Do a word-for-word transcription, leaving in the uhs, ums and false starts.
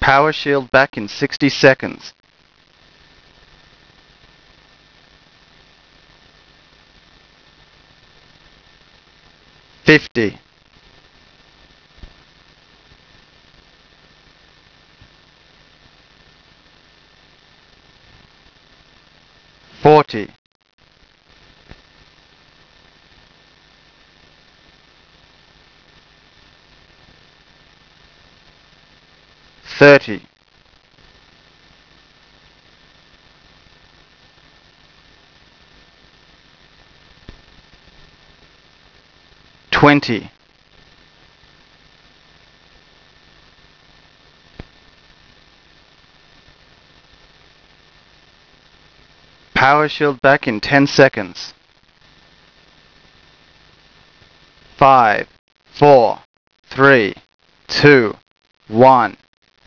Power shield back in sixty seconds. Fifty. Forty. Thirty. Twenty. Power shield back in ten seconds. Five, four, three, two, one.